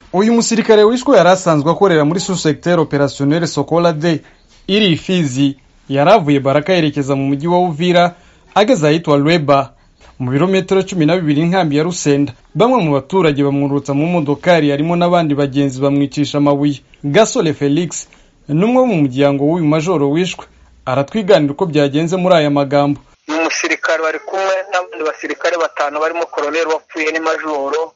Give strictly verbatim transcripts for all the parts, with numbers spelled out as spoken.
Uyu musirikare wishwe yarasanzwe akorera muri sous-secteur opérationnel Sokola D iri Fizi, yaravuye Baraka yerekeza mu mujyi wa Uvira ageze ahitwa Lweba mu birometero cumi na bibiri inkambi ya Rusenda. Bamwe mu baturage bamurutsa mu modokari harimo n'abandi bagenzi bamwicisha amabuye. Gasole Felix numwe mu muryango w'uyu majoro wishwe aratwiganira uko byagenze muri aya magambo. Umusirikare bari kumwe n'abandi basirikare batanu barimo colonel wapfuye ni majoro,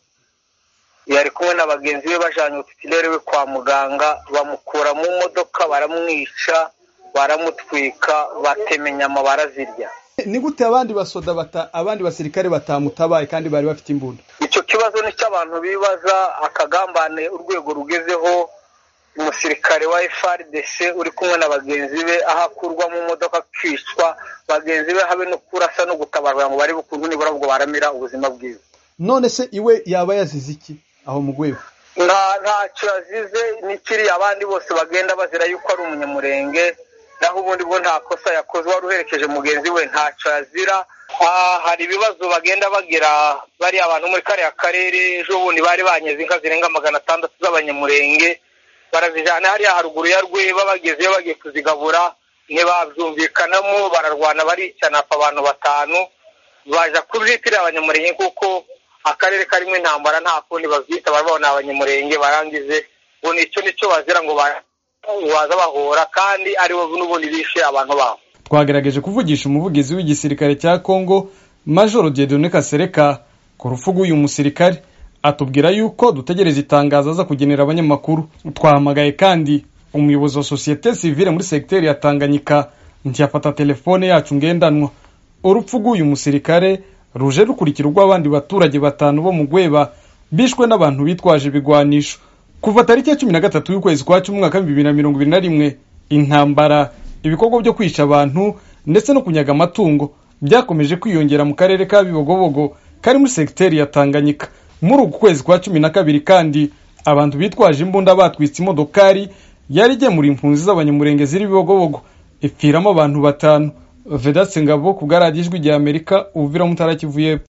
yari kumwe n'abagenzi be bajanye utitilere we kwa muganga, bamukura mu modoka baramwica baramutwika batemenya amabara zirya. Ni gute abandi basoda bata abandi basirikare batamutabaye kandi bari bafite imbunda? Icyo kibazo ni cy'abantu bibaza akagambane urwego rugezeho. Umusirikare wa F R D C uri kumwe n'abagenzi be ahakurwa mu modoka kwicwa, bagenzi be habe no kurasa no gutabarwa ngo bari bukundu nibura bwo baramira ubuzima bwiza. None se iwe yaba yazize iki aho mugweho? Nta nta cyazize nikiri abandi bose bagenda bazira yuko ari umunyamurenge, naho ubundi bwo nta kosa yakoze waruherekeje mugenzi we nta cyazira. Ah, hari ibibazo bagenda bagira bari abantu muri kare akarere ejo bundi bari banyeze inka zirenga magana atandatu z'abanyamurenge, barazijana hari haruguru ya Rweba bagezeyo bagiye kuzigabura ntibabyumvikanamo bararwana baricana abantu batanu baje kuritira abanyamurenge kuko akarere karimo intambara nta kundi bavyita barabona abanyamurenge barangize ngo nicyo nicyo bazira ngo baza bahora kandi ari bo n'ubundi bishe abantu babo. Twagerageje kuvugisha umuvugizi w'igisirikare cya Kongo Major Dieudonné Kasereka ku rufugu uyu musirikare, atubwira yuko dutegereza itangazo aza kugenera abanyamakuru. Twahamagaye kandi umuyobozi wa société civile muri secteur ya Tanganyika ntiyafata telefone yacu ngendanwa. Urupfu rw'uyu musirikare ruje rukurikirwa abandi baturage batanu bo mu Gweba bishwe n'abantu bitwaje ibigwanisho. Kuva tariki ya cumi na gatatu y'ukwezi kwa cumi mwaka bibiri na mirongo ibiri na rimwe, intambara, ibikorwa byo kwica abantu ndetse no kunyaga amatungo byakomeje kwiyongera mu karere ka Bibogobogo kari muri secteur ya Tanganyika. Muri uku kwezi kwa cumi na kabiri kandi abantu bitwaje imbunda batwitse imodokari yari igemura impunzi z'abanyamurenge ziri Bibogobogo ipfiramo abantu batanu. Vedaste Ngabo ku bwa Radio Ijwi rya Amerika, Uvira mu Ntara ya Kivu y'Epfo.